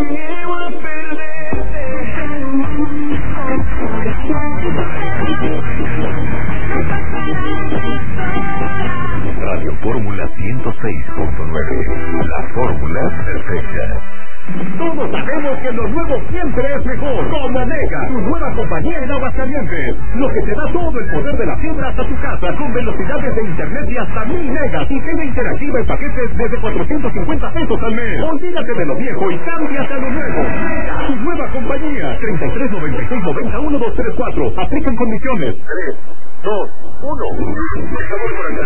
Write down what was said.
miedo a perderte. Radio Fórmula 106.9. La fórmula perfecta. Todos sabemos que lo nuevo siempre es mejor. Como Mega, tu nueva compañía en Aguascalientes. Lo que te da todo el poder de la fibra hasta tu casa, con velocidades de internet de hasta 1000 megas y tele interactiva en paquetes desde 450 pesos al mes. Olvídate de lo viejo y cámbiate a lo nuevo. Mega, tu nueva compañía. 33 96 90 1234. Aplican condiciones. 3, 2, 1.